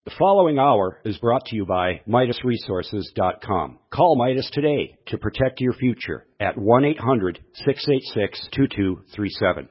The following hour is brought to you by MidasResources.com. Call Midas today to protect your future at 1-800-686-2237.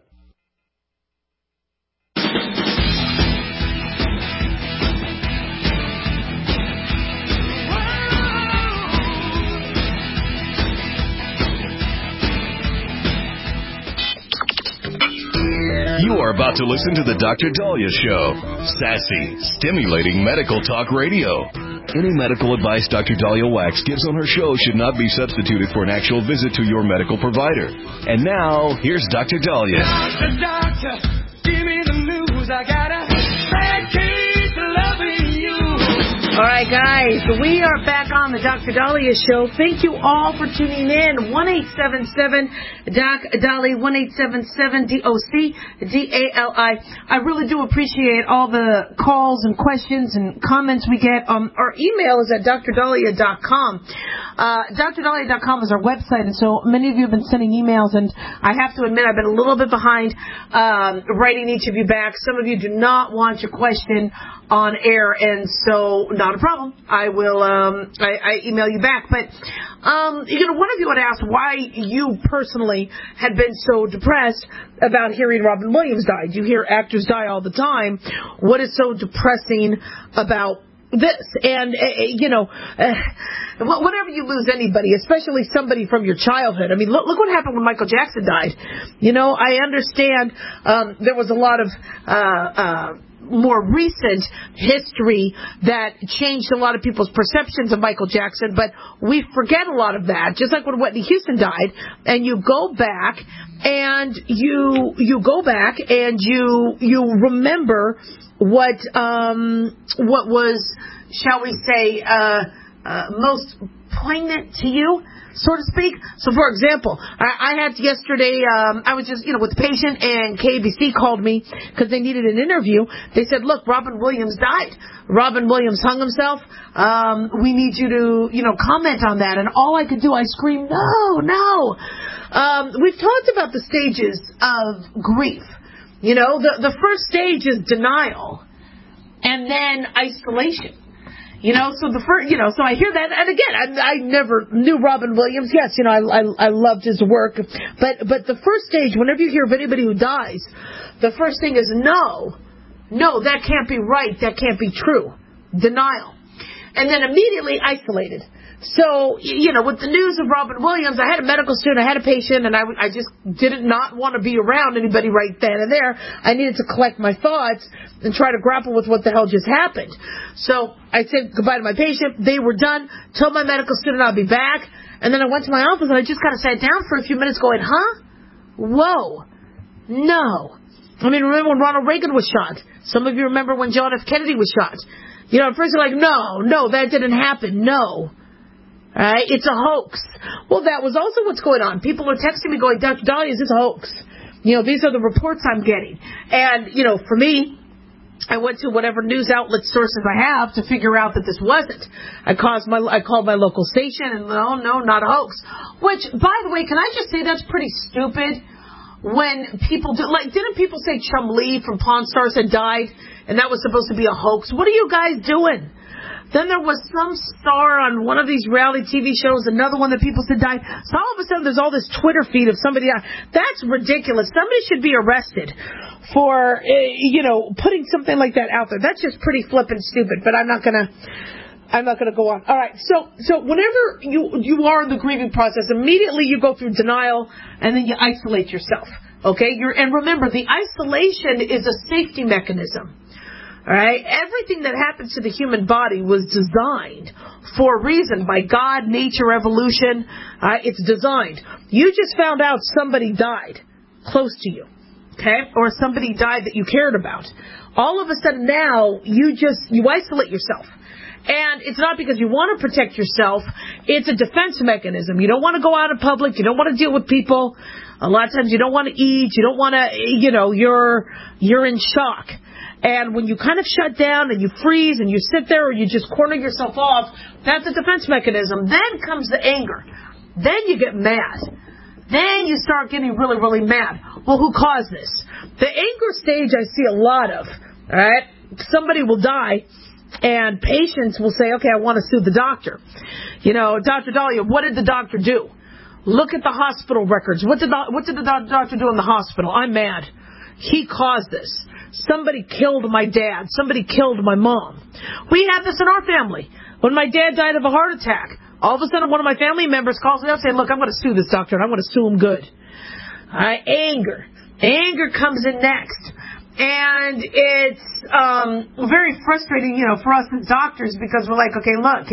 You are about to listen to The Dr. Daliah Show. Sassy, stimulating medical talk radio. Any medical advice Dr. Daliah Wax gives on her show should not be substituted for an actual visit to your medical provider. And now, here's Dr. Daliah. Doctor, give me the news. I got a bad case of loving you. All right, guys, we are back on the Dr. Daliah Show. Thank you all for tuning in. 1-877-DOC-DALI, 1-877-DOC-DALI. I really do appreciate all the calls and questions and comments we get. Our email is at drdaliah.com. drdaliah.com is our website, and so many of you have been sending emails, and I have to admit I've been a little bit behind writing each of you back. Some of you do not want your question on air, and so not a problem. I will I email you back. But one of you had asked why you personally had been so depressed about hearing Robin Williams died. You hear actors die all the time. What is so depressing about this? And whenever you lose anybody, especially somebody from your childhood. I mean, look what happened when Michael Jackson died. I understand there was a lot of more recent history that changed a lot of people's perceptions of Michael Jackson, but we forget a lot of that. Just like when Whitney Houston died, and you go back and you remember what was, shall we say, most poignant to you, so to speak. So, for example, I had yesterday, I was just, with the patient, and KBC called me because they needed an interview. They said, look, Robin Williams died. Robin Williams hung himself. We need you to, comment on that. And all I could do, I screamed, no. We've talked about the stages of grief. The first stage is denial, and then isolation. So so I hear that, and again, I never knew Robin Williams. Yes, I loved his work, but the first stage, whenever you hear of anybody who dies, the first thing is no, that can't be right, that can't be true, denial, and then immediately isolated. So, with the news of Robin Williams, I had a medical student, I had a patient, and I just did not want to be around anybody right then and there. I needed to collect my thoughts and try to grapple with what the hell just happened. So I said goodbye to my patient. They were done. Told my medical student I'll be back. And then I went to my office, and I just kind of sat down for a few minutes going, whoa, no. I mean, remember when Ronald Reagan was shot? Some of you remember when John F. Kennedy was shot. At first you're like, no, that didn't happen, no. Right? It's a hoax. Well, that was also what's going on. People are texting me going, Dr. Daliah, is this a hoax? These are the reports I'm getting. And, for me, I went to whatever news outlet sources I have to figure out that this wasn't. I called my local station, and no, not a hoax. Which, by the way, can I just say that's pretty stupid? When people do, didn't people say Chum Lee from Pawn Stars had died, and that was supposed to be a hoax? What are you guys doing? Then there was some star on one of these reality TV shows, another one that people said died. So all of a sudden there's all this Twitter feed of somebody. That's ridiculous. Somebody should be arrested for, putting something like that out there. That's just pretty flippin' stupid, but I'm not gonna go on. All right. So whenever you are in the grieving process, immediately you go through denial, and then you isolate yourself. Okay? And remember, the isolation is a safety mechanism. All right? Everything that happens to the human body was designed for a reason by God, nature, evolution. It's designed. You just found out somebody died close to you, okay? Or somebody died that you cared about. All of a sudden now, you isolate yourself. And it's not because you want to protect yourself. It's a defense mechanism. You don't want to go out in public. You don't want to deal with people. A lot of times you don't want to eat. You don't want to, you're in shock. And when you kind of shut down and you freeze and you sit there or you just corner yourself off, that's a defense mechanism. Then comes the anger. Then you get mad. Then you start getting really, really mad. Well, who caused this? The anger stage I see a lot of. All right? Somebody will die, And patients will say, okay, I want to sue the doctor. Dr. Dahlia, what did the doctor do? Look at the hospital records. What did the doctor do in the hospital? I'm mad. He caused this. Somebody killed my dad. Somebody killed my mom. We had this in our family. When my dad died of a heart attack, all of a sudden one of my family members calls me up saying, look, I'm going to sue this doctor, and I'm going to sue him good. Anger. Anger comes in next. And it's very frustrating, for us as doctors, because we're like, okay, look,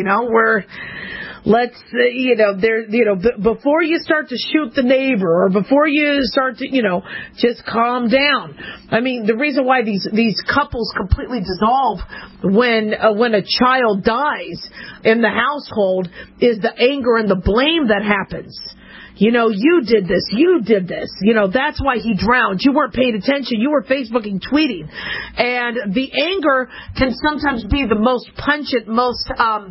before you start to shoot the neighbor, or before you start to, just calm down. I mean, the reason why these couples completely dissolve when a child dies in the household is the anger and the blame that happens. You did this. That's why he drowned. You weren't paying attention. You were Facebooking, tweeting. And the anger can sometimes be the most pungent, most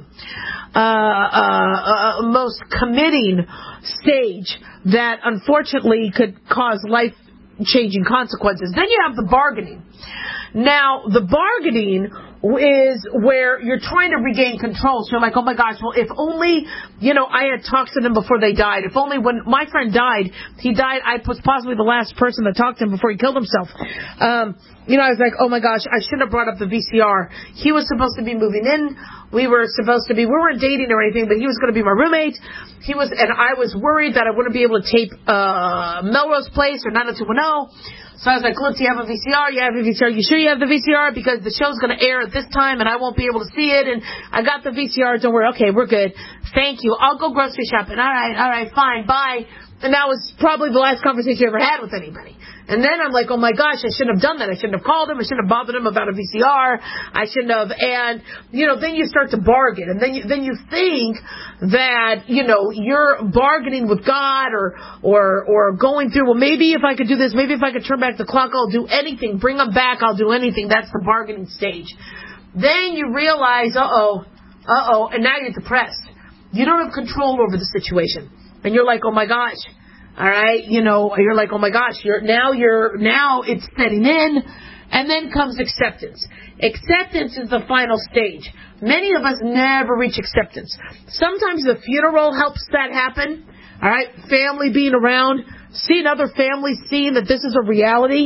committing stage that unfortunately could cause life-changing consequences. Then you have the bargaining. Now, the bargaining is where you're trying to regain control. So you're like, oh my gosh, well, if only, I had talked to them before they died. If only when my friend died, I was possibly the last person that talked to him before he killed himself. I was like, oh my gosh, I should have brought up the VCR. He was supposed to be moving in. We weren't dating or anything, but he was going to be my roommate. And I was worried that I wouldn't be able to tape Melrose Place or 90210. So I was like, look, do you have a VCR? You have a VCR. You sure you have the VCR? Because the show's going to air at this time, and I won't be able to see it. And I got the VCR. Don't worry. Okay, we're good. Thank you. I'll go grocery shopping. All right, fine, bye. And that was probably the last conversation I ever had with anybody. And then I'm like, oh my gosh, I shouldn't have done that. I shouldn't have called him. I shouldn't have bothered him about a VCR. I shouldn't have. And, then you start to bargain. And then you think that, you're bargaining with God or going through, well, maybe if I could do this, maybe if I could turn back the clock, I'll do anything. Bring him back, I'll do anything. That's the bargaining stage. Then you realize, and now you're depressed. You don't have control over the situation. And you're like, oh my gosh. All right, you're like, oh my gosh, now it's setting in, and then comes acceptance. Acceptance is the final stage. Many of us never reach acceptance. Sometimes the funeral helps that happen. All right, family being around, seeing other families, seeing that this is a reality,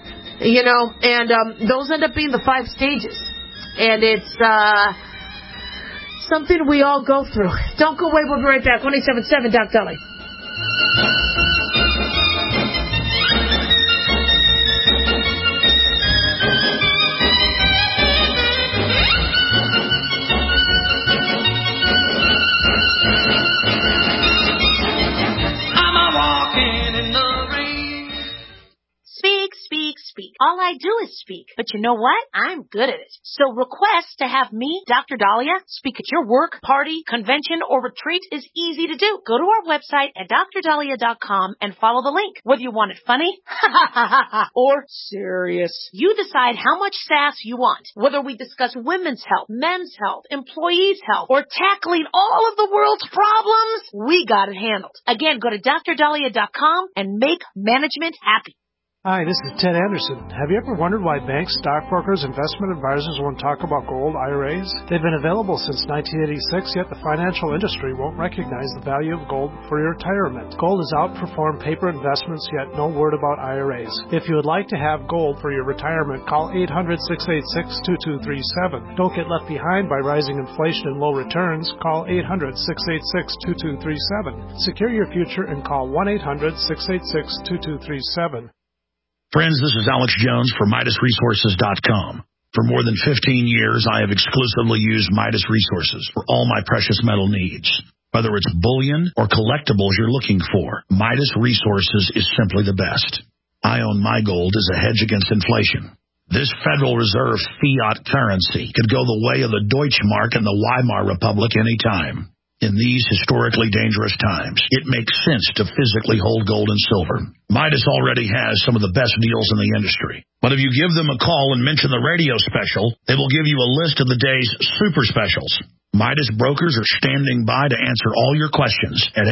and those end up being the 5 stages. And it's something we all go through. Don't go away, we'll be right back. 1-877 Doc Dolly. Speak. All I do is speak. But you know what? I'm good at it. So request to have me, Dr. Dahlia, speak at your work, party, convention, or retreat is easy to do. Go to our website at drdahlia.com and follow the link. Whether you want it funny, or serious, you decide how much sass you want. Whether we discuss women's health, men's health, employees' health, or tackling all of the world's problems, we got it handled. Again, go to drdahlia.com and make management happy. Hi, this is Ted Anderson. Have you ever wondered why banks, stockbrokers, investment advisors won't talk about gold IRAs? They've been available since 1986, yet the financial industry won't recognize the value of gold for your retirement. Gold has outperformed paper investments, yet no word about IRAs. If you would like to have gold for your retirement, call 800-686-2237. Don't get left behind by rising inflation and low returns. Call 800-686-2237. Secure your future and call 1-800-686-2237. Friends, this is Alex Jones for MidasResources.com. For more than 15 years, I have exclusively used Midas Resources for all my precious metal needs. Whether it's bullion or collectibles you're looking for, Midas Resources is simply the best. I own my gold as a hedge against inflation. This Federal Reserve fiat currency could go the way of the Deutschmark and the Weimar Republic any time. In these historically dangerous times, it makes sense to physically hold gold and silver. Midas already has some of the best deals in the industry. But if you give them a call and mention the radio special, they will give you a list of the day's super specials. Midas brokers are standing by to answer all your questions at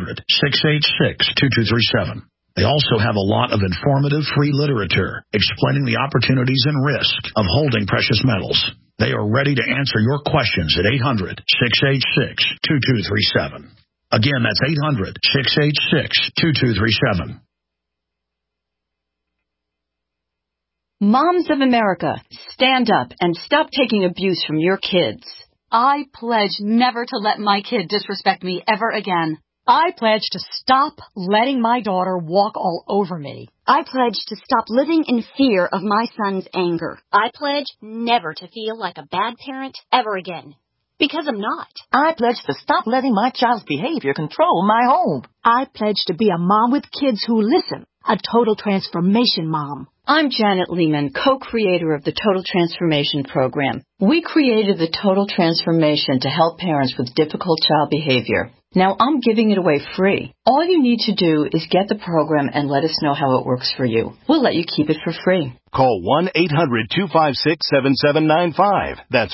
800-686-2237. They also have a lot of informative free literature explaining the opportunities and risk of holding precious metals. They are ready to answer your questions at 800-686-2237. Again, that's 800-686-2237. Moms of America, stand up and stop taking abuse from your kids. I pledge never to let my kid disrespect me ever again. I pledge to stop letting my daughter walk all over me. I pledge to stop living in fear of my son's anger. I pledge never to feel like a bad parent ever again. Because I'm not. I pledge to stop letting my child's behavior control my home. I pledge to be a mom with kids who listen. A total transformation mom. I'm Janet Lehman, co-creator of the Total Transformation Program. We created the Total Transformation to help parents with difficult child behavior. Now I'm giving it away free. All you need to do is get the program and let us know how it works for you. We'll let you keep it for free. Call 1-800-256-7795. That's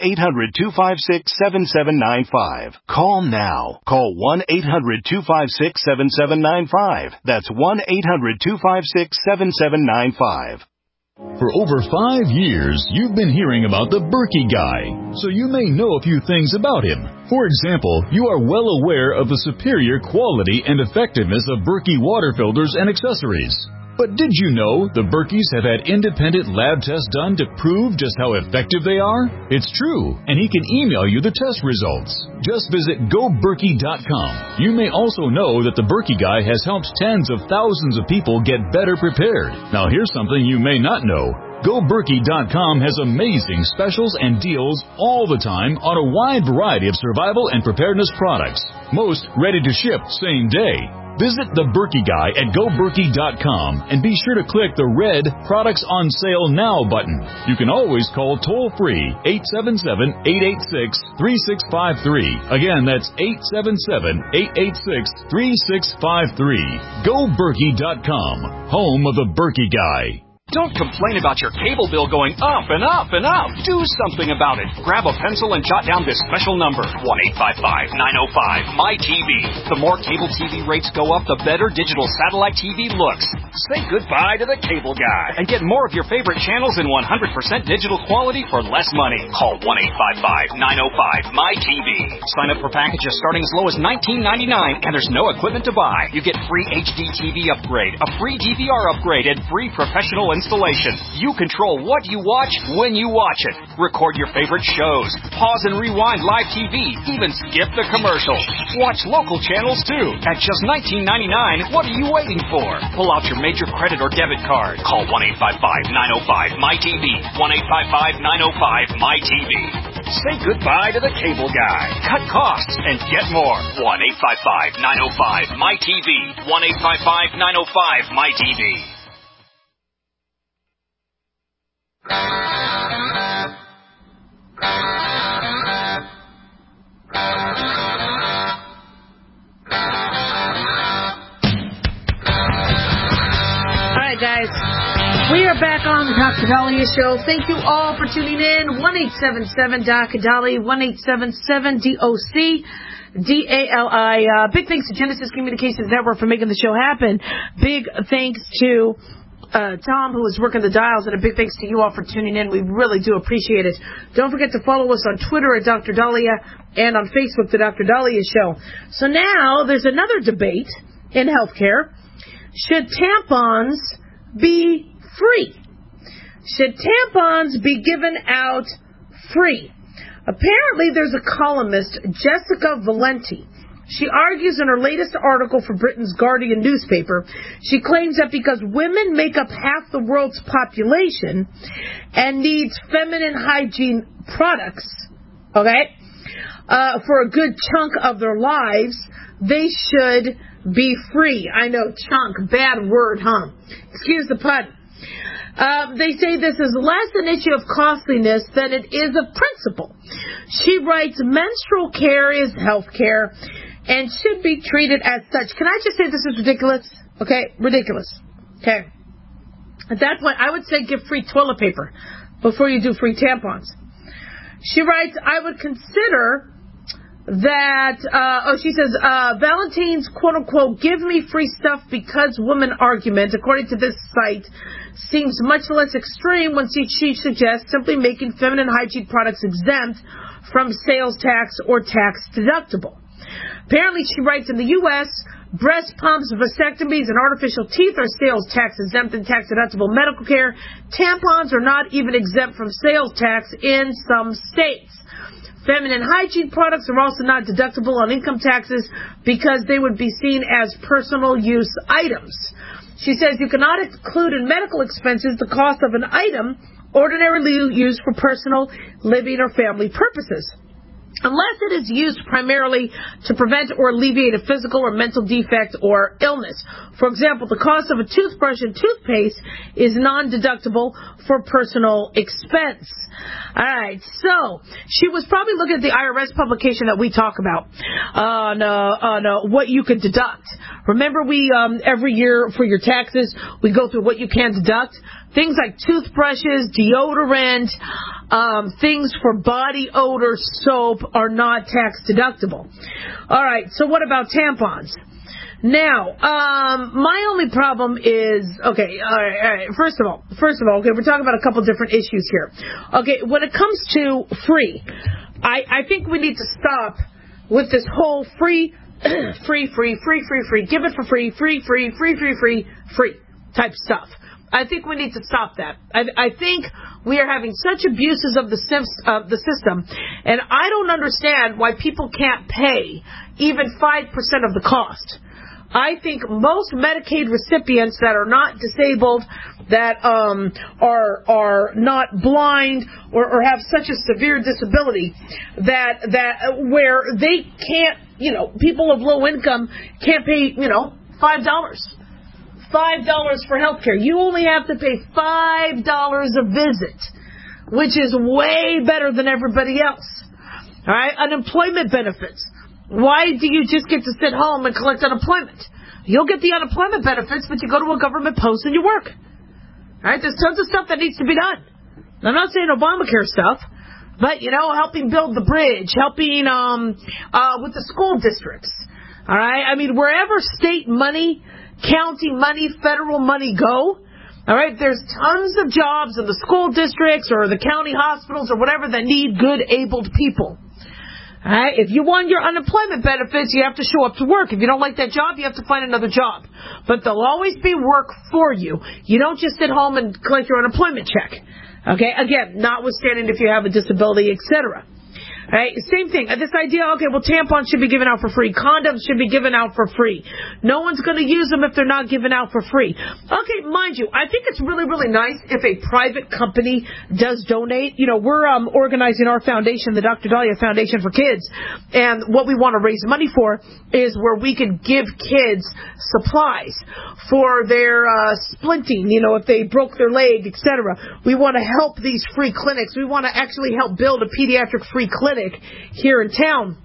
1-800-256-7795. Call now. Call 1-800-256-7795. That's 1-800-256-7795. For over 5 years, you've been hearing about the Berkey Guy, so you may know a few things about him. For example, you are well aware of the superior quality and effectiveness of Berkey water filters and accessories. But did you know the Berkeys have had independent lab tests done to prove just how effective they are? It's true, and he can email you the test results. Just visit GoBerkey.com. You may also know that the Berkey Guy has helped tens of thousands of people get better prepared. Now here's something you may not know. GoBerkey.com has amazing specials and deals all the time on a wide variety of survival and preparedness products. Most ready to ship same day. Visit the Berkey Guy at GoBerkey.com and be sure to click the red Products on Sale Now button. You can always call toll-free 877-886-3653. Again, that's 877-886-3653. GoBerkey.com, home of the Berkey Guy. Don't complain about your cable bill going up and up and up. Do something about it. Grab a pencil and jot down this special number, 1-855-905-MY-TV. The more cable TV rates go up, the better digital satellite TV looks. Say goodbye to the cable guy and get more of your favorite channels in 100% digital quality for less money. Call 1-855-905-MY-TV. Sign up for packages starting as low as $19.99, and there's no equipment to buy. You get free HD TV upgrade, a free DVR upgrade, and free professional installation. You control what you watch when you watch it. Record your favorite shows. Pause and rewind live TV. Even skip the commercials. Watch local channels too. At just $19.99, what are you waiting for? Pull out your major credit or debit card. Call 1-855-905-MY-TV. 1-855-905-MY-TV. Say goodbye to the cable guy. Cut costs and get more. 1-855-905-MY-TV. 1-855-905-MY-TV. All right, guys. We are back on the Dr. Daliah Show. Thank you all for tuning in. 1-877-DOC-DALI, 1-877-DOC-DALI. Big thanks to Genesis Communications Network for making the show happen. Big thanks to Tom, who is working the dials, and a big thanks to you all for tuning in. We really do appreciate it. Don't forget to follow us on Twitter at Dr. Daliah and on Facebook, The Dr. Daliah Show. So now there's another debate in healthcare. Should tampons be free? Should tampons be given out free? Apparently there's a columnist, Jessica Valenti. She argues in her latest article for Britain's Guardian newspaper, she claims that because women make up half the world's population and needs feminine hygiene products, okay, for a good chunk of their lives, they should be free. I know, chunk, bad word, huh? Excuse the pun. They say this is less an issue of costliness than it is of principle. She writes, menstrual care is health care and should be treated as such. Can I just say this is ridiculous? Okay, ridiculous. Okay. At that point, I would say give free toilet paper before you do free tampons. She writes, I would consider that, she says, Valentine's quote-unquote give me free stuff because woman argument, according to this site, seems much less extreme when she suggests simply making feminine hygiene products exempt from sales tax or tax deductible. Apparently, she writes, in the U.S., breast pumps, vasectomies, and artificial teeth are sales tax exempt and tax deductible medical care. Tampons are not even exempt from sales tax in some states. Feminine hygiene products are also not deductible on income taxes because they would be seen as personal use items. She says you cannot include in medical expenses the cost of an item ordinarily used for personal, living, or family purposes, unless it is used primarily to prevent or alleviate a physical or mental defect or illness. For example, the cost of a toothbrush and toothpaste is non-deductible for personal expense. All right, so she was probably looking at the IRS publication that we talk about on what you could deduct. Remember, we every year for your taxes, we go through what you can deduct. Things like toothbrushes, deodorant, things for body odor, soap are not tax deductible. All right, so what about tampons? Now, my only problem is, okay, all right, first of all, okay, we're talking about a couple different issues here. Okay, when it comes to free, I think we need to stop with this whole free, give it for free type stuff. I think we need to stop that. I think we are having such abuses of the system, and I don't understand why people can't pay even 5% of the cost. I think most Medicaid recipients that are not disabled, that are not blind or have such a severe disability that where they can't, people of low income can't pay, $5 for health care. You only have to pay $5 a visit, which is way better than everybody else. All right? Unemployment benefits. Why do you just get to sit home and collect unemployment? You'll get the unemployment benefits, but you go to a government post and you work. All right? There's tons of stuff that needs to be done. I'm not saying Obamacare stuff, but, helping build the bridge, helping with the school districts. All right? I mean, wherever state money, county money, federal money go, all right, there's tons of jobs in the school districts or the county hospitals or whatever that need good, abled people. All right, if you want your unemployment benefits, you have to show up to work. If you don't like that job, you have to find another job. But there'll always be work for you. You don't just sit home and collect your unemployment check. Okay, again, notwithstanding if you have a disability, etc. Right? Same thing. This idea, okay, well, tampons should be given out for free. Condoms should be given out for free. No one's going to use them if they're not given out for free. Okay, mind you, I think it's really, really nice if a private company does donate. We're organizing our foundation, the Dr. Dahlia Foundation for Kids, and what we want to raise money for is where we can give kids supplies for their splinting, if they broke their leg, etc. We want to help these free clinics. We want to actually help build a pediatric free clinic here in town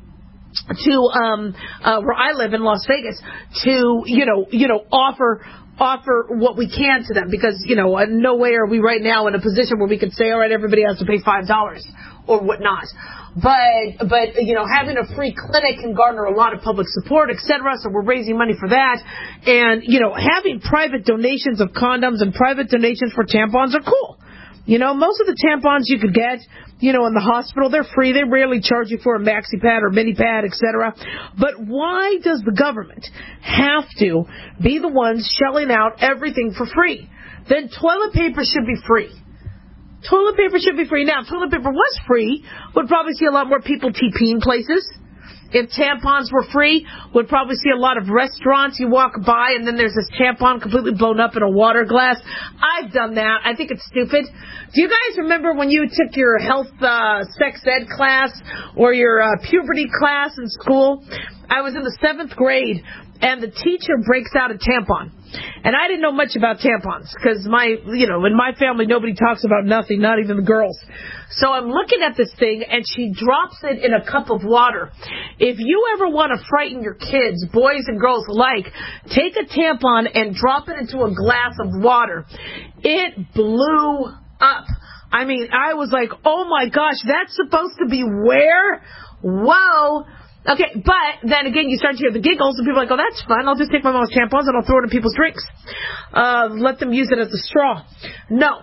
to where I live in Las Vegas to offer what we can to them, because no way are we right now in a position where we could say, all right, everybody has to pay $5 or whatnot. But having a free clinic can garner a lot of public support, etc. So we're raising money for that, and having private donations of condoms and private donations for tampons are cool. Most of the tampons you could get, in the hospital, they're free. They rarely charge you for a maxi pad or mini pad, etc. But why does the government have to be the ones shelling out everything for free? Then toilet paper should be free. Toilet paper should be free. Now, if toilet paper was free, we'd probably see a lot more people TPing places. If tampons were free, we'd probably see a lot of restaurants. You walk by and then there's this tampon completely blown up in a water glass. I've done that. I think it's stupid. Do you guys remember when you took your health sex ed class or your puberty class in school? I was in the 7th grade, and the teacher breaks out a tampon. And I didn't know much about tampons because in my family, nobody talks about nothing, not even the girls. So I'm looking at this thing, and she drops it in a cup of water. If you ever want to frighten your kids, boys and girls alike, take a tampon and drop it into a glass of water. It blew up. I mean, I was like, oh my gosh, that's supposed to be where? Whoa. Okay, but then again, you start to hear the giggles, and people are like, oh, that's fun. I'll just take my mom's tampons and I'll throw it in people's drinks. Let them use it as a straw. No.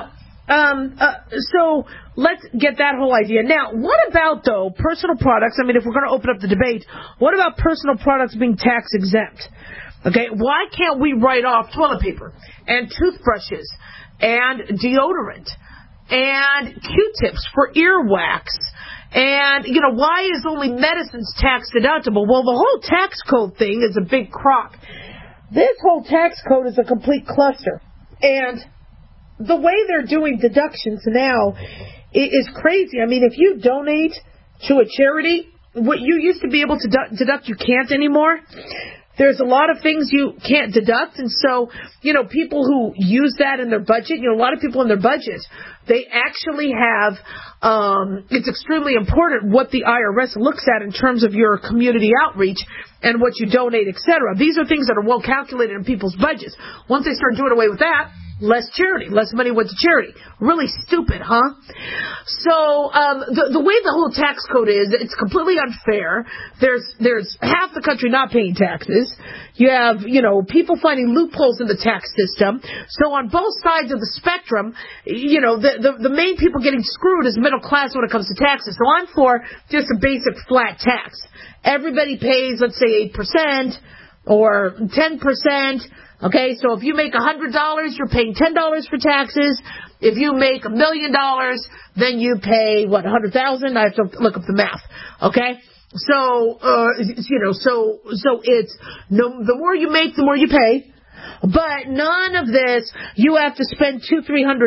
So let's get that whole idea. Now, what about, though, personal products? I mean, if we're going to open up the debate, what about personal products being tax exempt? Okay, why can't we write off toilet paper and toothbrushes and deodorant and Q-tips for earwax? And, why is only medicines tax deductible? Well, the whole tax code thing is a big crock. This whole tax code is a complete cluster. And the way they're doing deductions now is crazy. I mean, if you donate to a charity, what you used to be able to deduct, you can't anymore. There's a lot of things you can't deduct, and so, people who use that in their budget, a lot of people in their budget, they actually have, it's extremely important what the IRS looks at in terms of your community outreach and what you donate, etc. These are things that are well calculated in people's budgets. Once they start doing away with that, less charity, less money went to charity. Really stupid, huh? So, the way the whole tax code is, it's completely unfair. There's half the country not paying taxes. You have, people finding loopholes in the tax system. So on both sides of the spectrum, the main people getting screwed is middle class when it comes to taxes. So I'm for just a basic flat tax. Everybody pays, let's say, 8% or 10%. Okay, so if you make $100, you're paying $10 for taxes. If you make $1 million, then you pay, $100,000? I have to look up the math. Okay? So, so it's, the more you make, the more you pay. But none of this, you have to spend $200-300,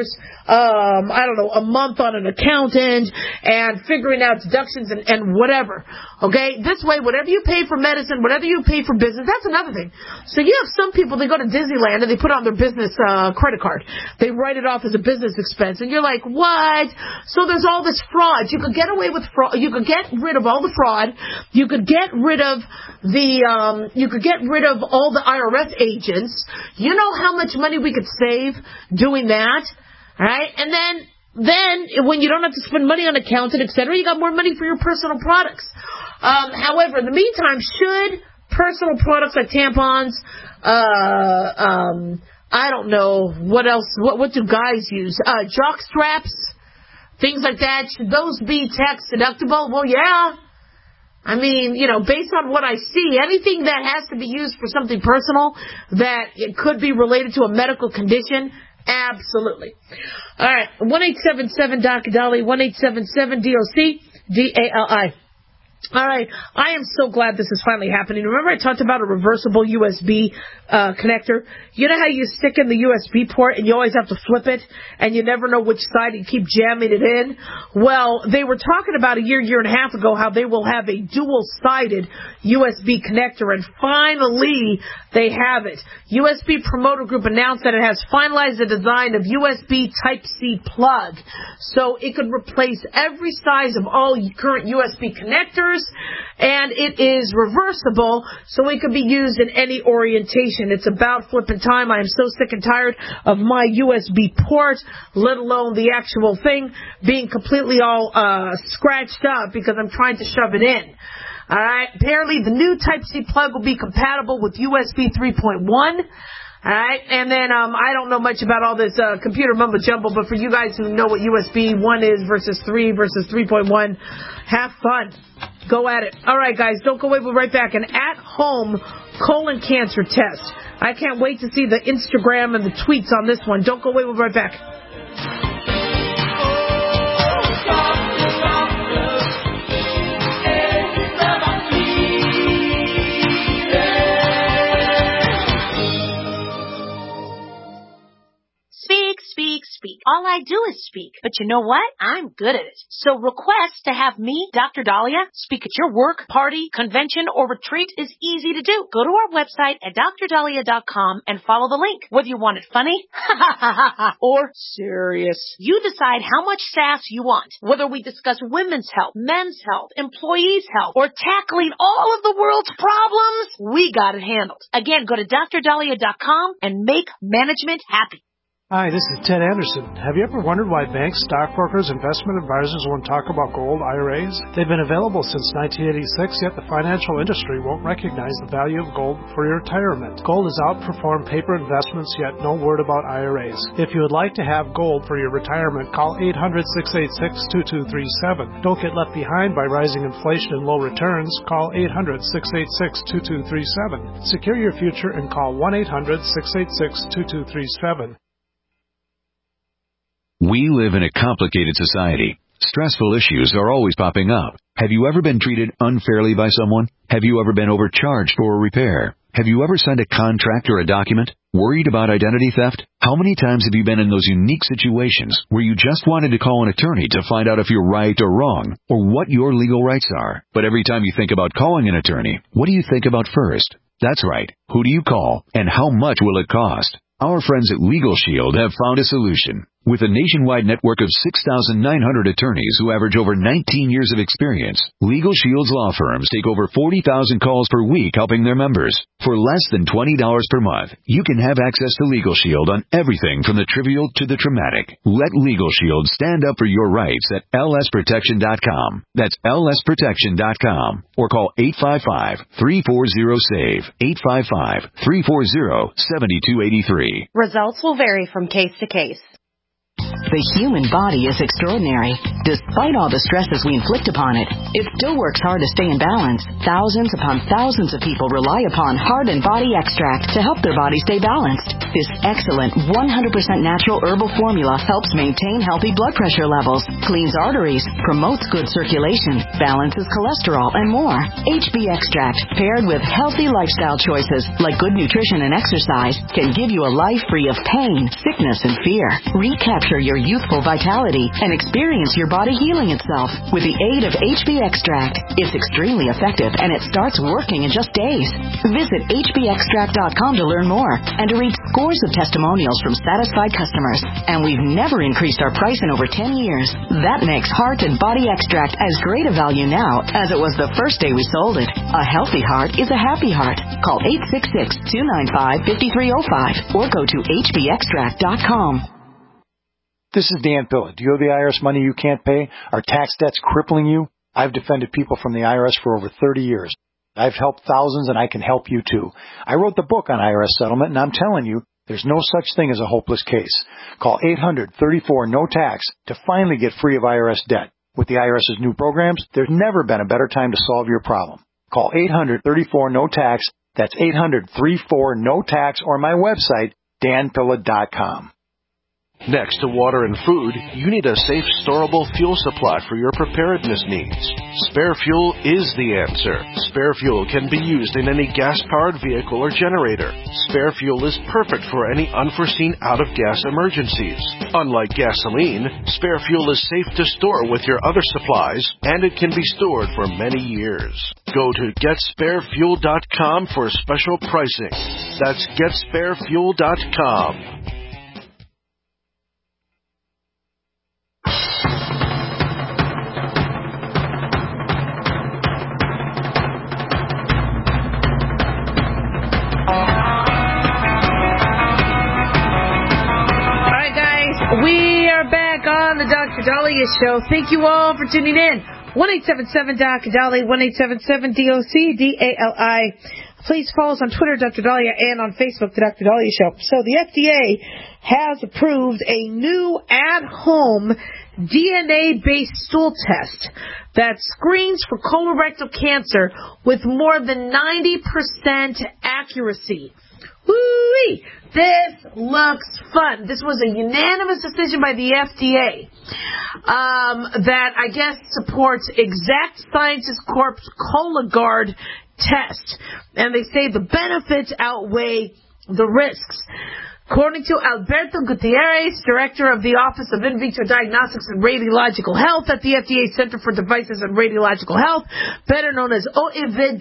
a month on an accountant and figuring out deductions and whatever. Okay? This way, whatever you pay for medicine, whatever you pay for business, that's another thing. So you have some people, they go to Disneyland and they put on their business credit card. They write it off as a business expense. And you're like, what? So there's all this fraud. You could get away with fraud. You could get rid of all the fraud. You could get rid of all the IRS agents. You know how much money we could save doing that? Right? And then when you don't have to spend money on accountant, etc., you got more money for your personal products. However, in the meantime, should personal products like tampons, I don't know, what else, what do guys use? Jock straps, things like that, should those be tax deductible? Well, yeah. I mean, based on what I see, anything that has to be used for something personal that it could be related to a medical condition, absolutely. All right, 1-877-DOC-DOLLY, 1-877-DOC-DALI. All right, I am so glad this is finally happening. Remember I talked about a reversible USB connector? You know how you stick in the USB port and you always have to flip it and you never know which side and keep jamming it in? Well, they were talking about a year and a half ago how they will have a dual-sided USB connector, and finally they have it. USB Promoter Group announced that it has finalized the design of USB Type-C plug, so it could replace every size of all current USB connectors, and it is reversible, so it can be used in any orientation. It's about flipping time. I am so sick and tired of my USB port, let alone the actual thing being completely all scratched up because I'm trying to shove it in. All right. Apparently, the new Type-C plug will be compatible with USB 3.1. All right. And then I don't know much about all this computer mumbo jumbo, but for you guys who know what USB 1 is versus 3 versus 3.1, have fun. Go at it. All right, guys. Don't go away. We'll be right back. An at-home colon cancer test. I can't wait to see the Instagram and the tweets on this one. Don't go away. We'll be right back. Speak. All I do is speak. But you know what? I'm good at it. So request to have me, Dr. Dahlia, speak at your work, party, convention, or retreat is easy to do. Go to our website at drdahlia.com and follow the link. Whether you want it funny, or serious, you decide how much sass you want. Whether we discuss women's health, men's health, employees' health, or tackling all of the world's problems, we got it handled. Again, go to drdahlia.com and make management happy. Hi, this is Ted Anderson. Have you ever wondered why banks, stockbrokers, investment advisors won't talk about gold IRAs? They've been available since 1986, yet the financial industry won't recognize the value of gold for your retirement. Gold has outperformed paper investments, yet no word about IRAs. If you would like to have gold for your retirement, call 800-686-2237. Don't get left behind by rising inflation and low returns. Call 800-686-2237. Secure your future and call 1-800-686-2237. We live in a complicated society. Stressful issues are always popping up. Have you ever been treated unfairly by someone? Have you ever been overcharged for a repair? Have you ever signed a contract or a document? Worried about identity theft? How many times have you been in those unique situations where you just wanted to call an attorney to find out if you're right or wrong, or what your legal rights are? But every time you think about calling an attorney, what do you think about first? That's right. Who do you call, and how much will it cost? Our friends at Legal Shield have found a solution. With a nationwide network of 6,900 attorneys who average over 19 years of experience, Legal Shield's law firms take over 40,000 calls per week helping their members. For less than $20 per month, you can have access to Legal Shield on everything from the trivial to the traumatic. Let Legal Shield stand up for your rights at lsprotection.com. That's lsprotection.com. Or call 855-340-SAVE, 855-340-7283. Results will vary from case to case. The human body is extraordinary. Despite all the stresses we inflict upon it, it still works hard to stay in balance. Thousands upon thousands of people rely upon Heart and Body Extract to help their body stay balanced. This excellent 100% natural herbal formula helps maintain healthy blood pressure levels, cleans arteries, promotes good circulation, balances cholesterol, and more. HB Extract, paired with healthy lifestyle choices like good nutrition and exercise, can give you a life free of pain, sickness, and fear. Recapture your youthful vitality and experience your body healing itself with the aid of HB Extract. It's extremely effective and it starts working in just days. Visit hbextract.com to learn more and to read scores of testimonials from satisfied customers. And we've never increased our price in over 10 years. That makes Heart and Body Extract as great a value now as it was the first day we sold it. A healthy heart is a happy heart. Call 866-295-5305 or go to hbextract.com. This is Dan Pilla. Do you owe the IRS money you can't pay? Are tax debts crippling you? I've defended people from the IRS for over 30 years. I've helped thousands, and I can help you too. I wrote the book on IRS settlement, and I'm telling you, there's no such thing as a hopeless case. Call 800-34-NO-TAX to finally get free of IRS debt. With the IRS's new programs, there's never been a better time to solve your problem. Call 800-34-NO-TAX. That's 800-34-NO-TAX, or my website, danpilla.com. Next to water and food, you need a safe, storable fuel supply for your preparedness needs. Spare Fuel is the answer. Spare Fuel can be used in any gas-powered vehicle or generator. Spare Fuel is perfect for any unforeseen out-of-gas emergencies. Unlike gasoline, Spare Fuel is safe to store with your other supplies, and it can be stored for many years. Go to GetSpareFuel.com for special pricing. That's GetSpareFuel.com. We are back on the Dr. Dahlia Show. Thank you all for tuning in. 1-877-Dr. Dahlia, 1-877-DOC-DALI. Please follow us on Twitter, Dr. Dahlia, and on Facebook, The Dr. Dahlia Show. So the FDA has approved a new at-home DNA-based stool test that screens for colorectal cancer with more than 90% accuracy. Woo-wee! This looks fun. This was a unanimous decision by the FDA that I guess supports Exact Sciences Corp's Cologuard test. And they say the benefits outweigh the risks. According to Alberto Gutierrez, director of the Office of In Vitro Diagnostics and Radiological Health at the FDA Center for Devices and Radiological Health, better known as OIVD,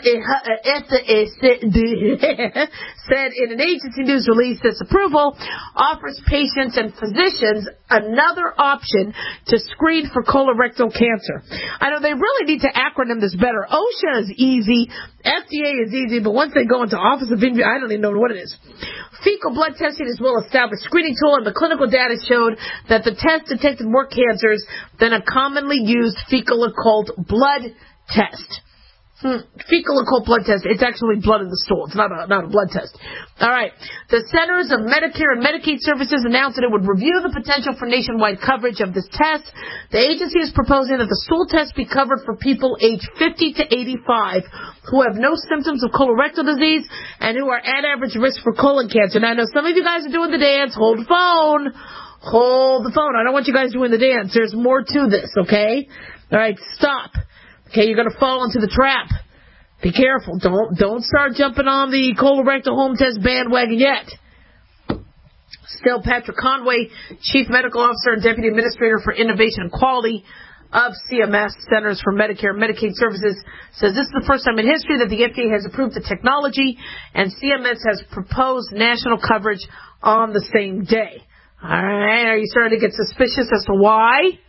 said in an agency news release, this approval offers patients and physicians another option to screen for colorectal cancer. I know they really need to acronym this better. OSHA is easy, FDA is easy, but once they go into Office of In Vitro, I don't even know what it is. Fecal blood testing is a well-established screening tool, and the clinical data showed that the test detected more cancers than a commonly used fecal occult blood test. Fecal occult blood test. It's actually blood in the stool. It's not a blood test. All right. The Centers of Medicare and Medicaid Services announced that it would review the potential for nationwide coverage of this test. The agency is proposing that the stool test be covered for people aged 50 to 85 who have no symptoms of colorectal disease and who are at average risk for colon cancer. Now, I know some of you guys are doing the dance. Hold the phone. Hold the phone. I don't want you guys doing the dance. There's more to this, okay? All right, stop. Okay, you're going to fall into the trap. Be careful. Don't start jumping on the colorectal home test bandwagon yet. Still, Patrick Conway, Chief Medical Officer and Deputy Administrator for Innovation and Quality of CMS, Centers for Medicare and Medicaid Services, says this is the first time in history that the FDA has approved the technology, and CMS has proposed national coverage on the same day. All right, are you starting to get suspicious as to why?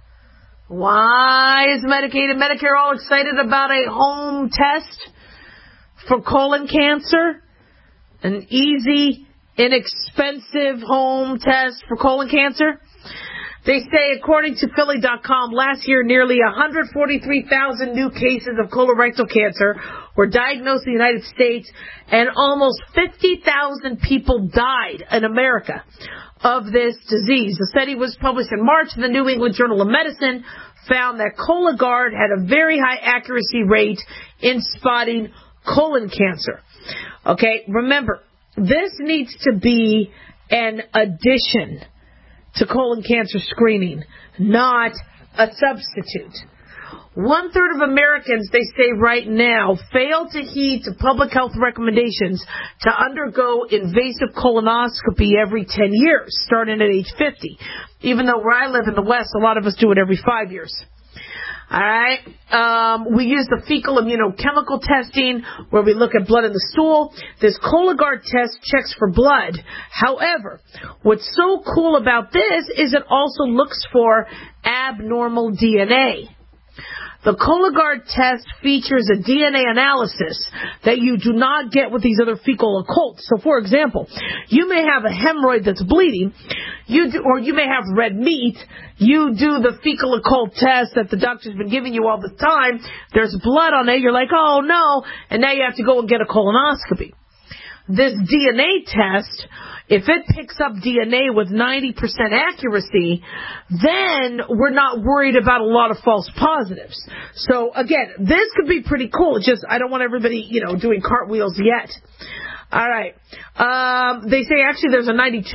Why is Medicaid and Medicare all excited about a home test for colon cancer? An easy, inexpensive home test for colon cancer? They say, according to Philly.com, last year nearly 143,000 new cases of colorectal cancer were diagnosed in the United States, and almost 50,000 people died in America of this disease. The study was published in March in the New England Journal of Medicine, found that Cologuard had a very high accuracy rate in spotting colon cancer. Okay, remember, this needs to be an addition to colon cancer screening, not a substitute. 1/3 of Americans, they say right now, fail to heed to public health recommendations to undergo invasive colonoscopy every 10 years, starting at age 50. Even though where I live in the West, a lot of us do it every 5 years. All right. We use the fecal immunochemical testing where we look at blood in the stool. This Cologuard test checks for blood. However, what's so cool about this is it also looks for abnormal DNA. The Cologuard test features a DNA analysis that you do not get with these other fecal occults. So, for example, you may have a hemorrhoid that's bleeding, or you may have red meat. You do the fecal occult test that the doctor's been giving you all the time. There's blood on it. You're like, oh, no. And now you have to go and get a colonoscopy. This DNA test, if it picks up DNA with 90% accuracy, then we're not worried about a lot of false positives. So, again, this could be pretty cool. It's just I don't want everybody, doing cartwheels yet. All right. They say actually there's a 92%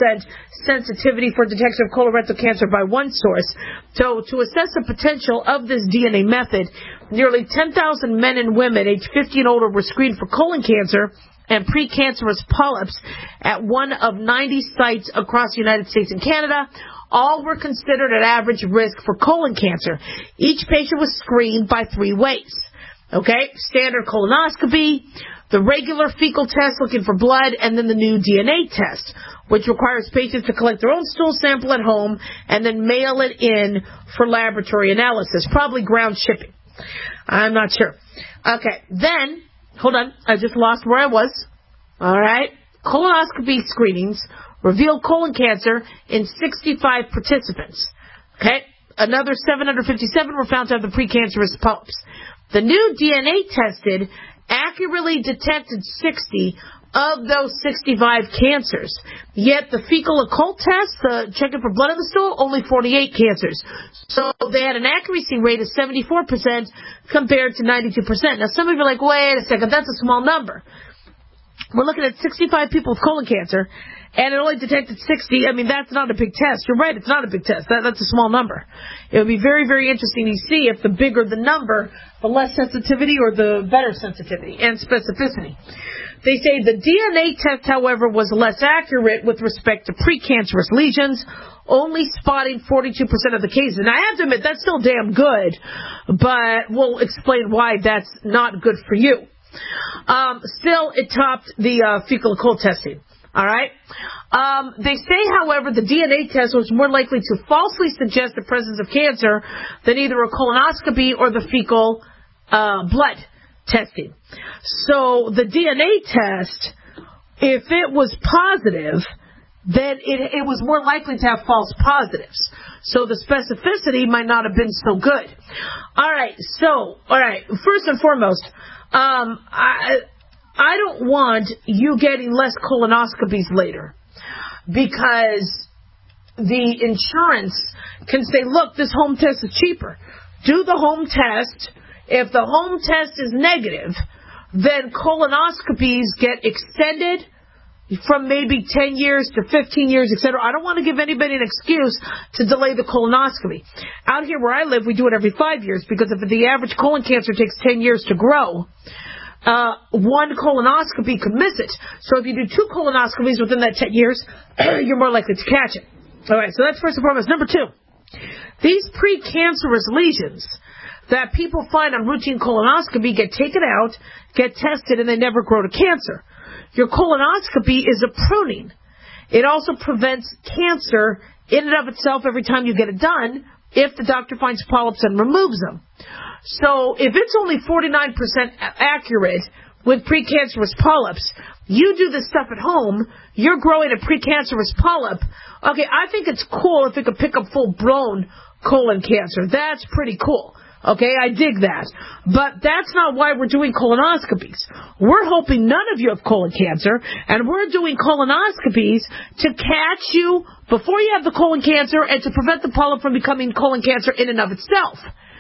sensitivity for detection of colorectal cancer by one source. So to assess the potential of this DNA method, nearly 10,000 men and women aged 50 and older were screened for colon cancer and precancerous polyps at one of 90 sites across the United States and Canada. All were considered at average risk for colon cancer. Each patient was screened by 3 ways. Okay, standard colonoscopy, the regular fecal test looking for blood, and then the new DNA test, which requires patients to collect their own stool sample at home and then mail it in for laboratory analysis, probably ground shipping. I'm not sure. Okay, then, hold on, I just lost where I was. All right, colonoscopy screenings revealed colon cancer in 65 participants. Okay, another 757 were found to have the precancerous polyps. The new DNA tested accurately detected 60 of those 65 cancers. Yet the fecal occult test, checking for blood in the stool, only 48 cancers. So they had an accuracy rate of 74% compared to 92%. Now some of you are like, wait a second, that's a small number. We're looking at 65 people with colon cancer, and it only detected 60. I mean, that's not a big test. You're right, it's not a big test. That's a small number. It would be very, very interesting to see if the bigger the number, the less sensitivity or the better sensitivity and specificity. They say the DNA test, however, was less accurate with respect to precancerous lesions, only spotting 42% of the cases. And I have to admit, that's still damn good, but we'll explain why that's not good for you. Still, it topped the fecal occult testing. All right. They say, however, the DNA test was more likely to falsely suggest the presence of cancer than either a colonoscopy or the fecal blood testing. So the DNA test if it was positive, then it was more likely to have false positives. So the specificity might not have been so good. All right, first and foremost, I don't want you getting less colonoscopies later, because the insurance can say, look, this home test is cheaper. Do the home test. If the home test is negative, then colonoscopies get extended from maybe 10 years to 15 years, etc. I don't want to give anybody an excuse to delay the colonoscopy. Out here where I live, we do it every 5 years, because if the average colon cancer takes 10 years to grow, one colonoscopy could miss it. So if you do 2 colonoscopies within that 10 years, you're more likely to catch it. All right, so that's first and foremost. Number 2, these precancerous lesions that people find on routine colonoscopy get taken out, get tested, and they never grow to cancer. Your colonoscopy is a pruning. It also prevents cancer in and of itself every time you get it done, if the doctor finds polyps and removes them. So if it's only 49% accurate with precancerous polyps, you do this stuff at home, you're growing a precancerous polyp. Okay, I think it's cool if it could pick up full-blown colon cancer. That's pretty cool. Okay, I dig that. But that's not why we're doing colonoscopies. We're hoping none of you have colon cancer, and we're doing colonoscopies to catch you before you have the colon cancer and to prevent the polyp from becoming colon cancer in and of itself.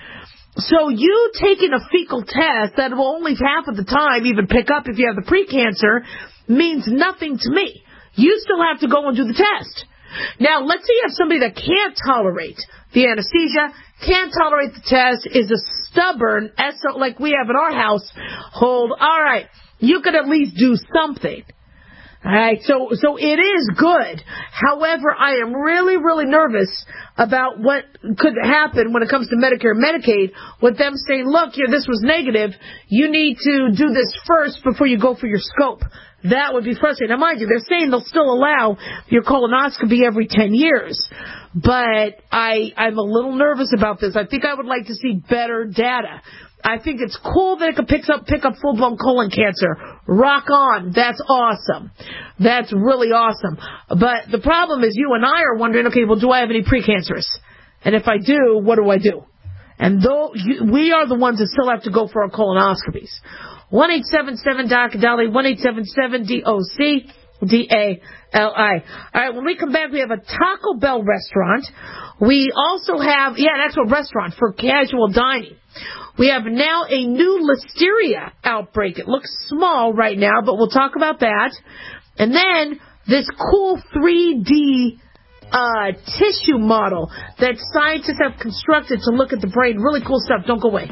So you taking a fecal test that will only half of the time even pick up if you have the precancer means nothing to me. You still have to go and do the test. Now, let's say you have somebody that can't tolerate the anesthesia, can't tolerate the test, is a stubborn, like we have in our household. All right, you could at least do something. All right, so it is good. However, I am really, really nervous about what could happen when it comes to Medicare and Medicaid, with them saying, look, this was negative. You need to do this first before you go for your scope. That would be frustrating. Now, mind you, they're saying they'll still allow your colonoscopy every 10 years. But I'm a little nervous about this. I think I would like to see better data. I think it's cool that it could pick up full-blown colon cancer. Rock on. That's awesome. That's really awesome. But the problem is you and I are wondering, okay, well, do I have any precancerous? And if I do, what do I do? And we are the ones that still have to go for our colonoscopies. 1-877-DOC-DALI, 1-877-DOC-DALI. All right, when we come back, we have a Taco Bell restaurant. We also have, an actual restaurant for casual dining. We have now a new listeria outbreak. It looks small right now, but we'll talk about that. And then this cool 3D tissue model that scientists have constructed to look at the brain. Really cool stuff. Don't go away.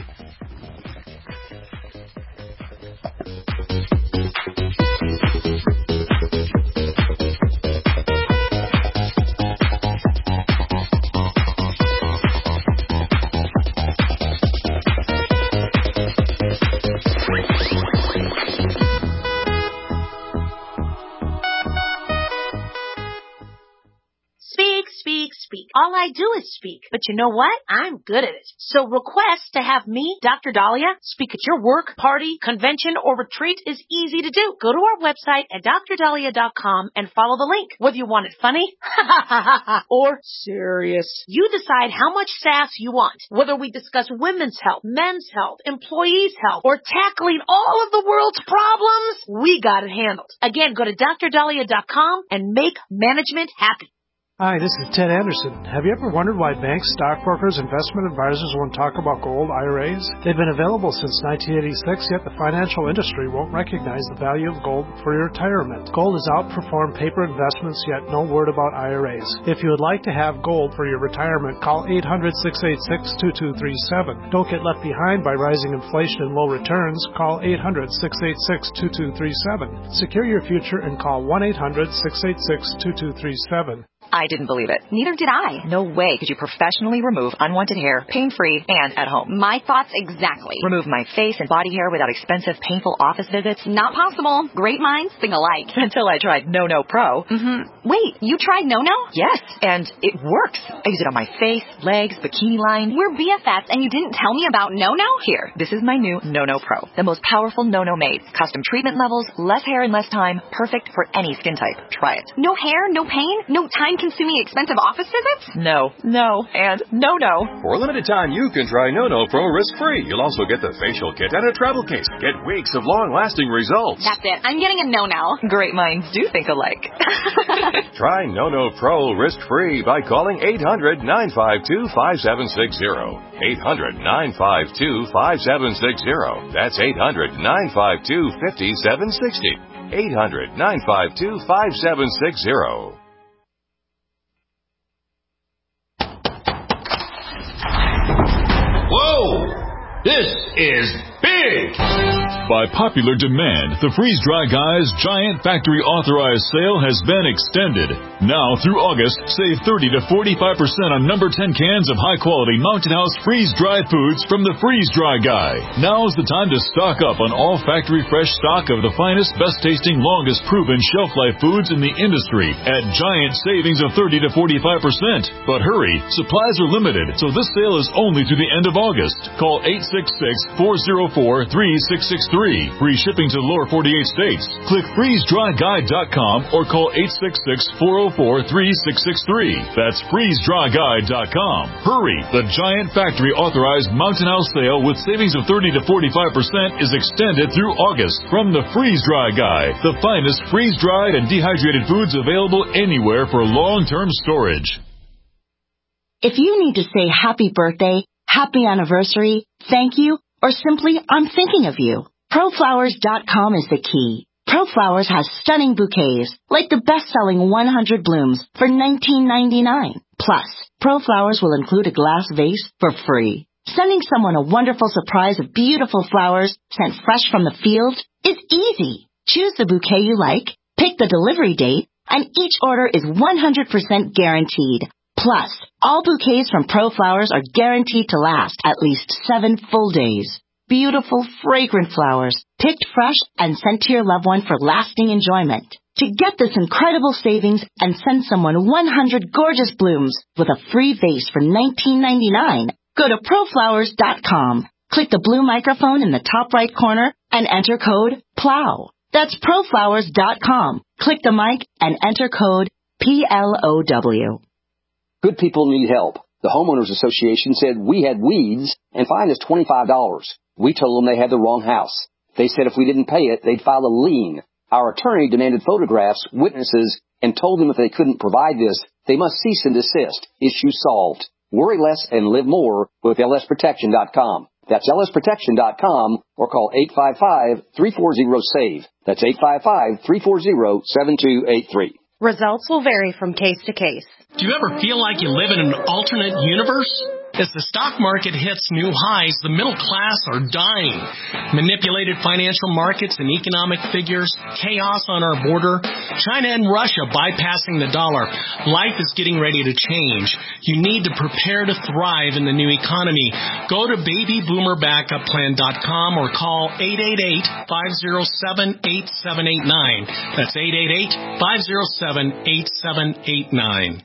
All I do is speak. But you know what? I'm good at it. So request to have me, Dr. Dahlia, speak at your work, party, convention, or retreat is easy to do. Go to our website at drdahlia.com and follow the link. Whether you want it funny or serious, you decide how much sass you want. Whether we discuss women's health, men's health, employees' health, or tackling all of the world's problems, we got it handled. Again, go to drdahlia.com and make management happy. Hi, this is Ted Anderson. Have you ever wondered why banks, stockbrokers, investment advisors won't talk about gold IRAs? They've been available since 1986, yet the financial industry won't recognize the value of gold for your retirement. Gold has outperformed paper investments, yet no word about IRAs. If you would like to have gold for your retirement, call 800-686-2237. Don't get left behind by rising inflation and low returns. Call 800-686-2237. Secure your future and call 1-800-686-2237. I didn't believe it. Neither did I. No way could you professionally remove unwanted hair, pain-free, and at home. My thoughts exactly. Remove my face and body hair without expensive, painful office visits? Not possible. Great minds think alike. Until I tried No Pro. Wait, you tried No? Yes, and it works. I use it on my face, legs, bikini line. We're BFFs, and you didn't tell me about No? Here, this is my new No Pro. The most powerful No made. Custom treatment levels, less hair in less time, perfect for any skin type. Try it. No hair, no pain, no time-consuming expensive office visits? No, and no. For a limited time, you can try No Pro risk-free. You'll also get the facial kit and a travel case. Get weeks of long-lasting results. That's it. I'm getting a No now. Great minds do think alike. Try No Pro risk-free by calling 800-952-5760. 800-952-5760. That's 800-952-5760. 800-952-5760. Whoa! This is big! By popular demand, the Freeze-Dry Guy's giant factory authorized sale has been extended. Now through August, save 30 to 45% on number 10 cans of high-quality Mountain House freeze-dried foods from the Freeze-Dry Guy. Now's the time to stock up on all factory fresh stock of the finest, best-tasting, longest-proven shelf-life foods in the industry at giant savings of 30 to 45%. But hurry, supplies are limited, so this sale is only through the end of August. Call 866-404-3663. Free shipping to the lower 48 states. Click freezedryguide.com or call 866-404-3663. That's freezedryguide.com. Hurry! The giant factory authorized Mountain House sale with savings of 30 to 45% is extended through August from the Freeze-Dry Guy, the finest freeze-dried and dehydrated foods available anywhere for long-term storage. If you need to say happy birthday, happy anniversary, thank you, or simply I'm thinking of you, ProFlowers.com is the key. ProFlowers has stunning bouquets, like the best-selling 100 blooms for $19.99. Plus, ProFlowers will include a glass vase for free. Sending someone a wonderful surprise of beautiful flowers sent fresh from the field is easy. Choose the bouquet you like, pick the delivery date, and each order is 100% guaranteed. Plus, all bouquets from ProFlowers are guaranteed to last at least 7 full days. Beautiful, fragrant flowers, picked fresh and sent to your loved one for lasting enjoyment. To get this incredible savings and send someone 100 gorgeous blooms with a free vase for $19.99, go to ProFlowers.com. Click the blue microphone in the top right corner and enter code PLOW. That's ProFlowers.com. Click the mic and enter code PLOW. Good people need help. The Homeowners Association said we had weeds and fined us $25. We told them they had the wrong house. They said if we didn't pay it, they'd file a lien. Our attorney demanded photographs, witnesses, and told them if they couldn't provide this, they must cease and desist. Issue solved. Worry less and live more with lsprotection.com. That's lsprotection.com or call 855-340-SAVE. That's 855-340-7283. Results will vary from case to case. Do you ever feel like you live in an alternate universe? As the stock market hits new highs, the middle class are dying. Manipulated financial markets and economic figures, chaos on our border, China and Russia bypassing the dollar. Life is getting ready to change. You need to prepare to thrive in the new economy. Go to babyboomerbackupPlan.com or call 888-507-8789. That's 888-507-8789.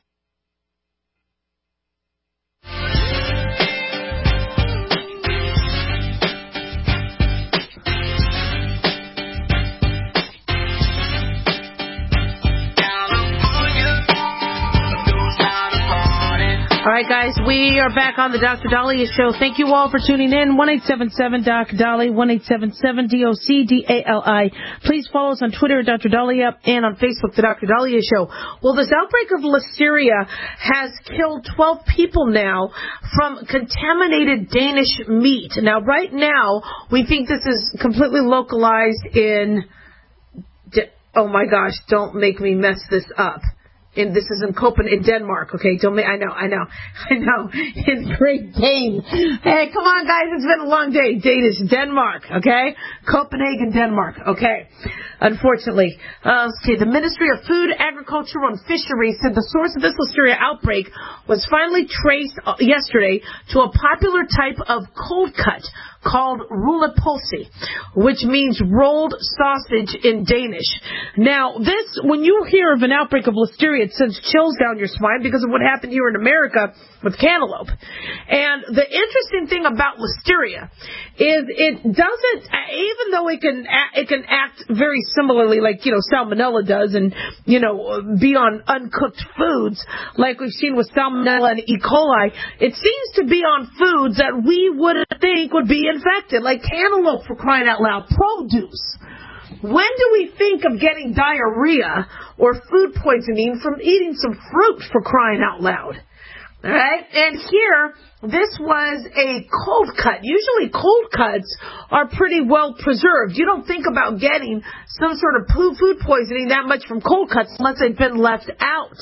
All right, guys, we are back on the Dr. Daliah Show. Thank you all for tuning in. 1-877-DOC-DALI, 1-877-DOC-DALI. Please follow us on Twitter at Dr. Daliah and on Facebook, The Dr. Daliah Show. Well, this outbreak of Listeria has killed 12 people now from contaminated Danish meat. Now, right now, we think this is completely localized in, oh my gosh, don't make me mess this up. this is in Copenhagen, in Denmark, okay? I know. It's Great Dane. Hey, come on, guys, it's been a long day. Danish, Denmark, okay? Copenhagen, Denmark, okay? Unfortunately. Okay, the Ministry of Food, Agriculture and Fisheries said the source of this listeria outbreak was finally traced yesterday to a popular type of cold cut called rullepølse, which means rolled sausage in Danish. Now, this, when you hear of an outbreak of listeria, it sends chills down your spine because of what happened here in America with cantaloupe. And the interesting thing about listeria is it doesn't, even though it can act very similarly like, salmonella does and, be on uncooked foods like we've seen with salmonella and E. coli, it seems to be on foods that we wouldn't think would be infected, like cantaloupe, for crying out loud, produce. When do we think of getting diarrhea or food poisoning from eating some fruit, for crying out loud? All right? And here, this was a cold cut. Usually cold cuts are pretty well preserved. You don't think about getting some sort of food poisoning that much from cold cuts unless they've been left out.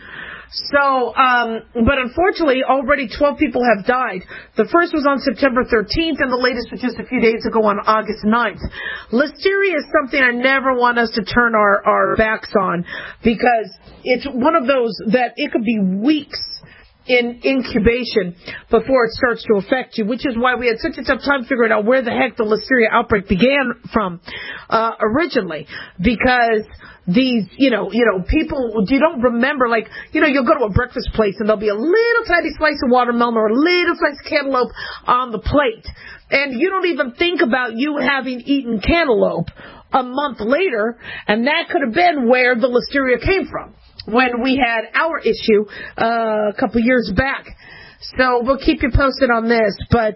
So, but unfortunately, already 12 people have died. The first was on September 13th, and the latest was just a few days ago on August 9th. Listeria is something I never want us to turn our backs on, because it's one of those that it could be weeks in incubation before it starts to affect you, which is why we had such a tough time figuring out where the heck the listeria outbreak began from originally, because these, people, you don't remember, like, you'll go to a breakfast place and there'll be a little tiny slice of watermelon or a little slice of cantaloupe on the plate. And you don't even think about you having eaten cantaloupe a month later, and that could have been where the listeria came from when we had our issue a couple years back. So we'll keep you posted on this, but,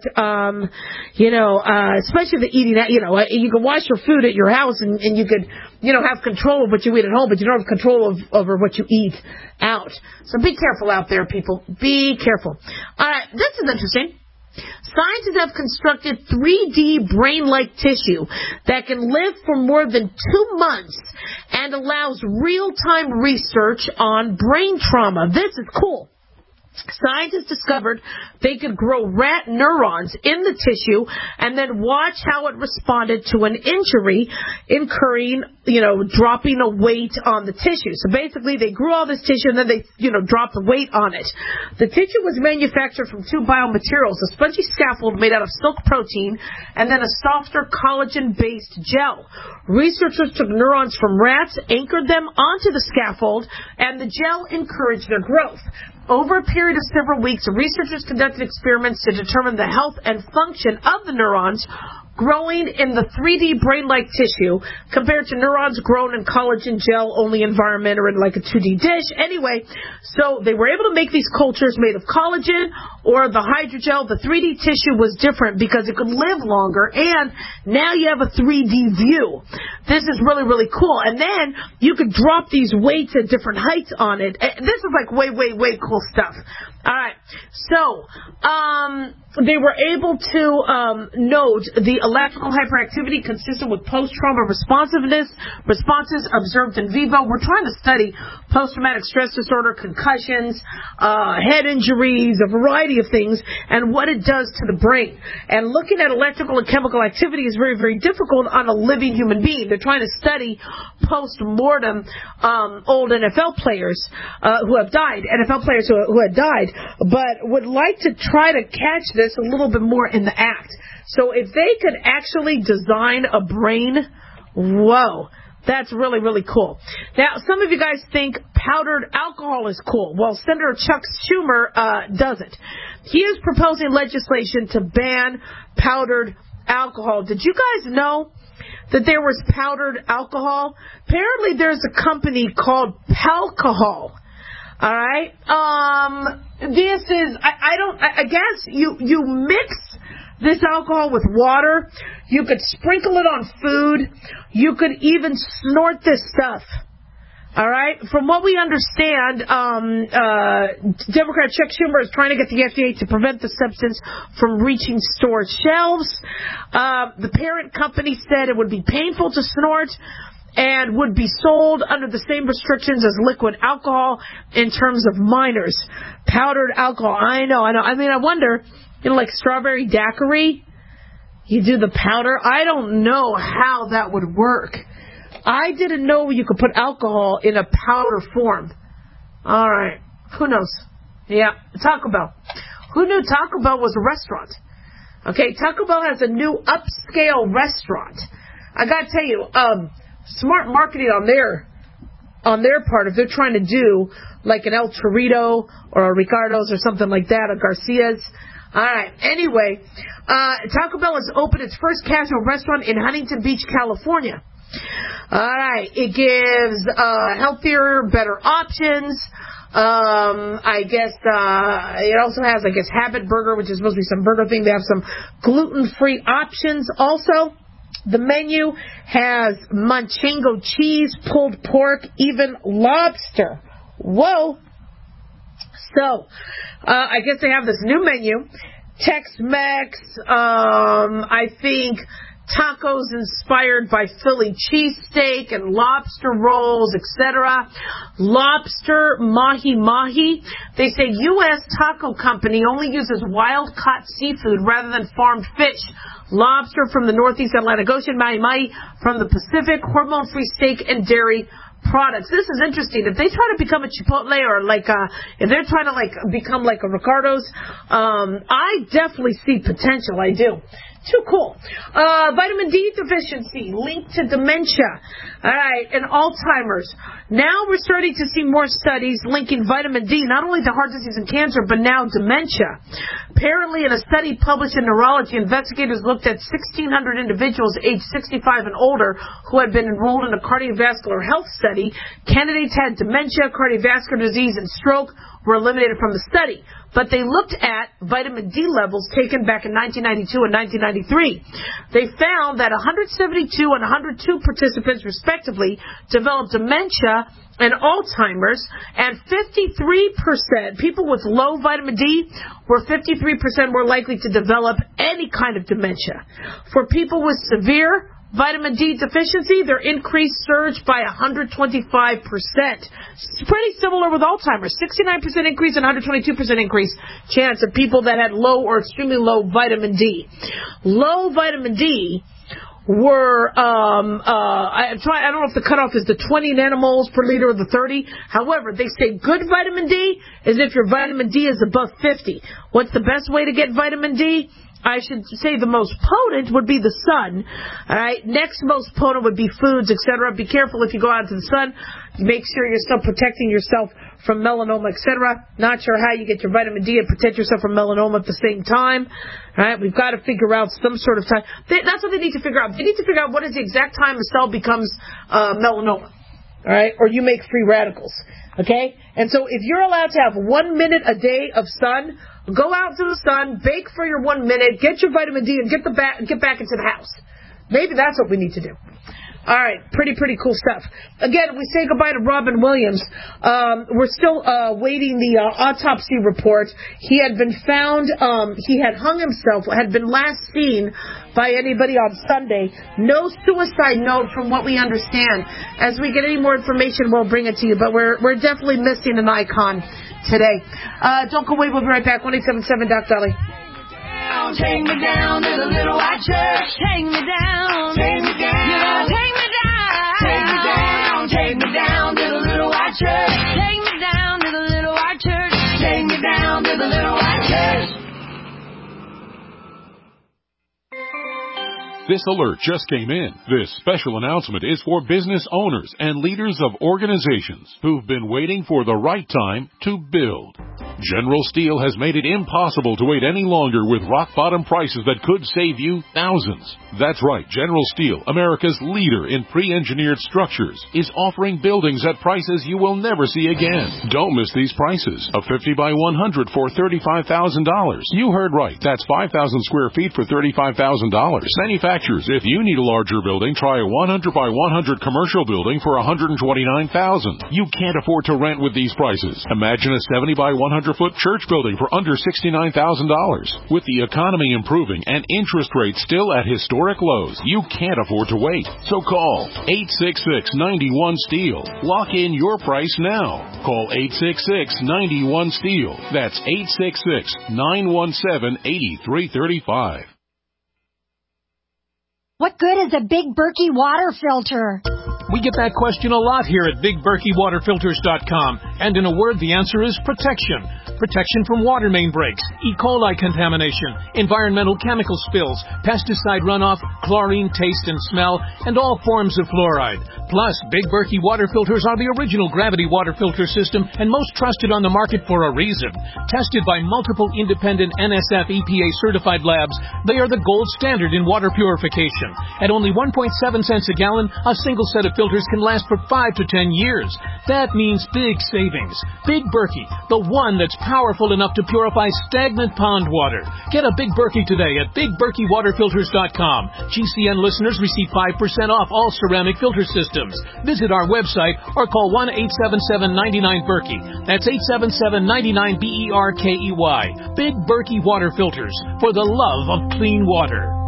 especially the eating, you can wash your food at your house and you could, have control of what you eat at home, but you don't have control over what you eat out. So be careful out there, people. Be careful. All right, this is interesting. Scientists have constructed 3D brain-like tissue that can live for more than 2 months and allows real-time research on brain trauma. This is cool. Scientists discovered they could grow rat neurons in the tissue and then watch how it responded to an injury, incurring, dropping a weight on the tissue. So basically they grew all this tissue and then they, dropped the weight on it. The tissue was manufactured from 2 biomaterials, a spongy scaffold made out of silk protein and then a softer collagen-based gel. Researchers took neurons from rats, anchored them onto the scaffold, and the gel encouraged their growth. Over a period of several weeks, researchers conducted experiments to determine the health and function of the neurons growing in the 3D brain-like tissue compared to neurons grown in collagen gel-only environment or in like a 2D dish. Anyway, so they were able to make these cultures made of collagen or the hydrogel. The 3D tissue was different because it could live longer, and now you have a 3D view. This is really, really cool. And then you could drop these weights at different heights on it. This is like way, way, way cool stuff. All right. So, they were able to note the electrical hyperactivity consistent with post-trauma responses observed in vivo. We're trying to study post-traumatic stress disorder, concussions, head injuries, a variety of things, and what it does to the brain. And looking at electrical and chemical activity is very, very difficult on a living human being. They're trying to study post-mortem old NFL players who have died, who had died, but would like to try to catch this a little bit more in the act. So if they could actually design a brain, whoa, that's really, really cool. Now, some of you guys think powdered alcohol is cool. Well, Senator Chuck Schumer doesn't. He is proposing legislation to ban powdered alcohol. Did you guys know that there was powdered alcohol? Apparently there's a company called Palcohol. All right. This is, I guess you mix this alcohol with water. You could sprinkle it on food. You could even snort this stuff. All right. From what we understand, Democrat Chuck Schumer is trying to get the FDA to prevent the substance from reaching store shelves. The parent company said it would be painful to snort. and would be sold under the same restrictions as liquid alcohol in terms of minors. Powdered alcohol, I know. I mean, I wonder, like strawberry daiquiri, you do the powder. I don't know how that would work. I didn't know you could put alcohol in a powder form. All right. Who knows? Yeah. Taco Bell. Who knew Taco Bell was a restaurant? Okay. Taco Bell has a new upscale restaurant. I got to tell you, smart marketing on their part, if they're trying to do like an El Torito or a Ricardo's or something like that, a Garcia's. All right. Anyway, Taco Bell has opened its first casual restaurant in Huntington Beach, California. All right. It gives healthier, better options. I guess it also has, Habit Burger, which is supposed to be some burger thing. They have some gluten-free options also. The menu has Manchego cheese, pulled pork, even lobster. Whoa. So, I guess they have this new menu. Tex-Mex, I think tacos inspired by Philly cheesesteak and lobster rolls, etc. Lobster mahi-mahi. They say U.S. taco company only uses wild-caught seafood rather than farmed fish. Lobster from the Northeast Atlantic Ocean, mahi-mahi from the Pacific, hormone-free steak and dairy products. This is interesting. If they try to become a Chipotle or if they're trying to become like a Ricardo's, I definitely see potential. I do. Too cool. Vitamin D deficiency linked to dementia. All right, and Alzheimer's. Now we're starting to see more studies linking vitamin D, not only to heart disease and cancer, but now dementia. Apparently, in a study published in Neurology, investigators looked at 1,600 individuals aged 65 and older who had been enrolled in a cardiovascular health study. Candidates had dementia, cardiovascular disease, and stroke were eliminated from the study. But they looked at vitamin D levels taken back in 1992 and 1993. They found that 172 and 102 participants, respectively, developed dementia and Alzheimer's, and 53%, people with low vitamin D, were 53% more likely to develop any kind of dementia. For people with severe vitamin D deficiency, their increase surged by 125%. It's pretty similar with Alzheimer's. 69% increase and 122% increase chance of people that had low or extremely low vitamin D. Low vitamin D were, I don't know if the cutoff is the 20 nanomoles per liter or the 30. However, they say good vitamin D is if your vitamin D is above 50. What's the best way to get vitamin D? I should say the most potent would be the sun. All right. Next most potent would be foods, etc. Be careful if you go out into the sun. Make sure you're still protecting yourself from melanoma, etc. Not sure how you get your vitamin D and protect yourself from melanoma at the same time. All right. We've got to figure out some sort of time. That's what they need to figure out. They need to figure out what is the exact time a cell becomes melanoma. All right. Or you make free radicals. Okay. And so if you're allowed to have 1 minute a day of sun, go out to the sun, bake for your 1 minute, get your vitamin D, and get back into the house. Maybe that's what we need to do. All right, pretty cool stuff. Again, we say goodbye to Robin Williams. We're still waiting the autopsy report. He had been found, he had hung himself, had been last seen by anybody on Sunday. No suicide note from what we understand. As we get any more information, we'll bring it to you. But we're definitely missing an icon today. Don't go away. We'll be right back. 1-877 Doc Dolly. Take me down to the little white church. Take me down. Take me down. You're gonna take me down. Take me down. Take me down to the little white church. Take me down to the little white church. Take me down to the little white church. This alert just came in. This special announcement is for business owners and leaders of organizations who've been waiting for the right time to build. General Steel has made it impossible to wait any longer with rock-bottom prices that could save you thousands. That's right, General Steel, America's leader in pre-engineered structures, is offering buildings at prices you will never see again. Don't miss these prices. A 50 by 100 for $35,000. You heard right. That's 5,000 square feet for $35,000. Manufacturers, if you need a larger building, try a 100 by 100 commercial building for $129,000. You can't afford to rent with these prices. Imagine a 70 by 100 400-foot church building for under $69,000. With the economy improving and interest rates still at historic lows, you can't afford to wait. So call 866-91-STEEL. Lock in your price now. Call 866-91-STEEL. That's 866-917-8335. What good is a Big Berkey water filter? We get that question a lot here at BigBerkeyWaterFilters.com. And in a word, the answer is protection. Protection from water main breaks, E. coli contamination, environmental chemical spills, pesticide runoff, chlorine taste and smell, and all forms of fluoride. Plus, Big Berkey water filters are the original gravity water filter system and most trusted on the market for a reason. Tested by multiple independent NSF EPA certified labs, they are the gold standard in water purification. At only 1.7 cents a gallon, a single set of filters can last for 5 to 10 years. That means big savings. Big Berkey, the one that's powerful enough to purify stagnant pond water. Get a Big Berkey today at BigBerkeyWaterFilters.com. GCN listeners receive 5% off all ceramic filter systems. Visit our website or call 1-877-99-BERKEY. That's 877-99-BERKEY. Big Berkey Water Filters, for the love of clean water.